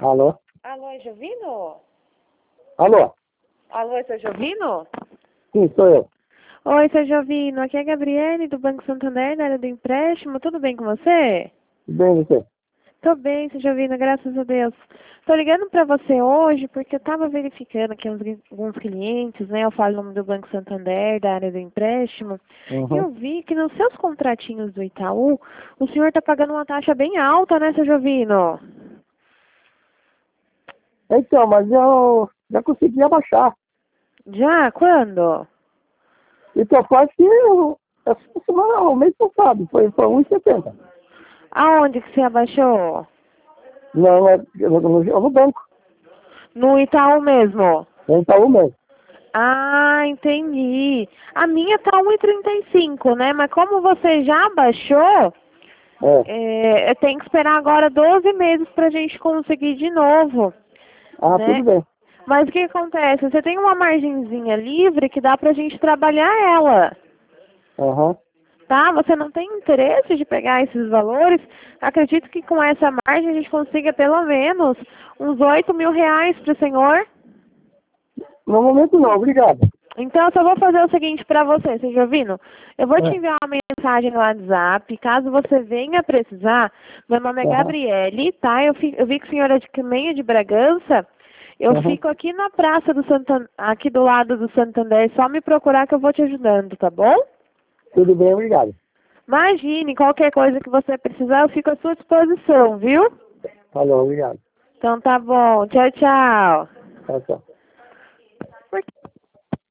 Alô? Alô, é Jovino? Alô? Alô, esse é Jovino? Sim, sou eu. Oi, seu Jovino, aqui é a Gabriele do Banco Santander, da área do empréstimo. Tudo bem com você? Tudo bem, você? Tô bem, seu Jovino, graças a Deus. Tô ligando pra você hoje porque eu tava verificando aqui alguns clientes, né? Eu falo o nome do Banco Santander, da área do empréstimo, e eu vi que nos seus contratinhos do Itaú, o senhor tá pagando uma taxa bem alta, né, seu Jovino? Então, mas eu já consegui abaixar. Já? Quando? Então, faz que essa semana, o mês passado, foi 1,70. Aonde que você abaixou? Não, no banco. No Itaú mesmo? No Itaú mesmo. Ah, entendi. A minha tá 1,35, né? Mas como você já baixou, eu tenho que esperar agora 12 meses pra gente conseguir de novo, Ah, né? tudo bem. Mas o que acontece? Você tem uma margenzinha livre que dá pra gente trabalhar ela, Aham. tá? Você não tem interesse de pegar esses valores? Acredito que com essa margem a gente consiga pelo menos uns 8 mil reais pro senhor. No momento não, obrigado. Então, eu só vou fazer o seguinte pra você, você já ouvindo? Eu vou te enviar uma mensagem no WhatsApp, caso você venha precisar. Meu nome é Gabriele, tá? Eu vi que a senhora é de Meio de Bragança. Eu fico aqui na praça do Santander, aqui do lado do Santander, só me procurar que eu vou te ajudando, tá bom? Tudo bem, obrigado. Imagine, qualquer coisa que você precisar, eu fico à sua disposição, viu? Falou, obrigado. Então tá bom, tchau, tchau. Tchau, tchau.